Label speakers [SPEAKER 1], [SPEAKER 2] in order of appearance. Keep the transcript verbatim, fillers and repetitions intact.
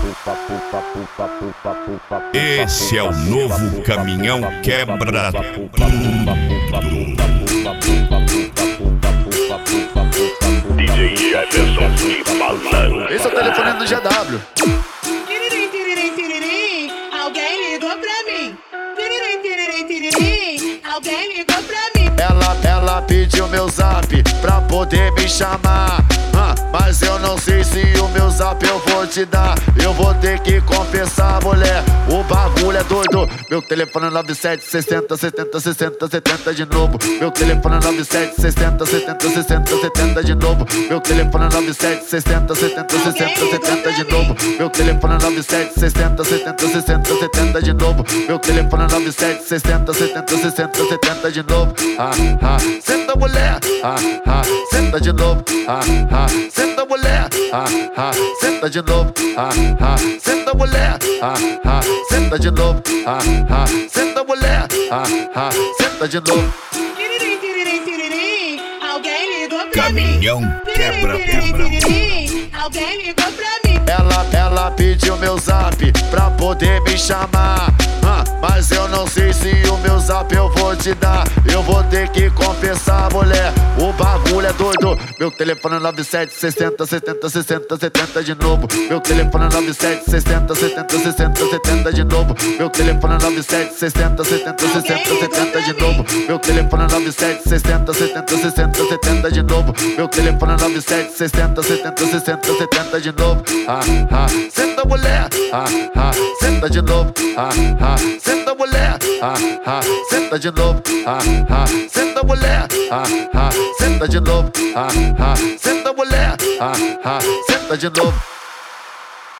[SPEAKER 1] Esse é o novo caminhão quebra tudo.
[SPEAKER 2] D J Jefferson de Malandro.
[SPEAKER 3] Esse é o telefone do G W.
[SPEAKER 4] Tiririm, tiririm, tiririm, alguém ligou pra mim. Tiririm, tiririm, tiririm, alguém ligou pra mim.
[SPEAKER 3] Ela, ela pediu meu zap pra poder me chamar. Ah, mas eu não sei se o meu zap eu vou te dar. Eu vou ter que confessar, mulher, o bagulho é doido. Meu telefone é nove sete sessenta, setenta, sessenta, setenta de novo. Meu telefone é nove sete sessenta, setenta, sessenta, setenta de novo. Meu telefone é nove sete sessenta, setenta, sessenta, setenta de novo. Meu telefone é nove sete sessenta, setenta, sessenta, setenta de novo. Meu telefone é nove sete sessenta, setenta, sessenta, setenta de novo. Ah, ah, senta mulher, ah, ah, senta de novo. Ah, ah, senta mulher, ah, ah, senta de novo. Ah, ah, senta mulher, ah, ah, senta de novo. Ah, ah, senta mulher, ah, ah, senta de novo.
[SPEAKER 4] Tiririm, tiririm, tiririm, alguém ligou pra mim.
[SPEAKER 1] Caminhão quebra
[SPEAKER 4] Tiririm,
[SPEAKER 1] tudo.
[SPEAKER 4] tiririm, tiririm, alguém ligou pra mim.
[SPEAKER 3] Ela, ela pediu meu zap pra poder me chamar. Ah, mas eu não sei se o meu zap eu vou te dar. Eu vou ter que confessar, mulher, o bagulho é doido. Meu telefone é nove sete sessenta, setenta, sessenta, setenta de novo. Meu telefone é nove sete sessenta, setenta, sessenta, setenta de novo. Meu telefone é nove sete sessenta, setenta, sessenta, setenta de novo. Meu telefone é nove sete sessenta, setenta, sessenta, setenta de novo. Meu telefone é nove sete sessenta, setenta, sessenta, setenta de novo. Ah, ah, senta mulher, ah, ah, senta de novo. Ah, ah, senta mulher, ah, ah, senta de novo. Ah, ah, senta mulher, ah, ah, senta de novo. Ah, ah, senta mulher, ah, ah, senta de novo.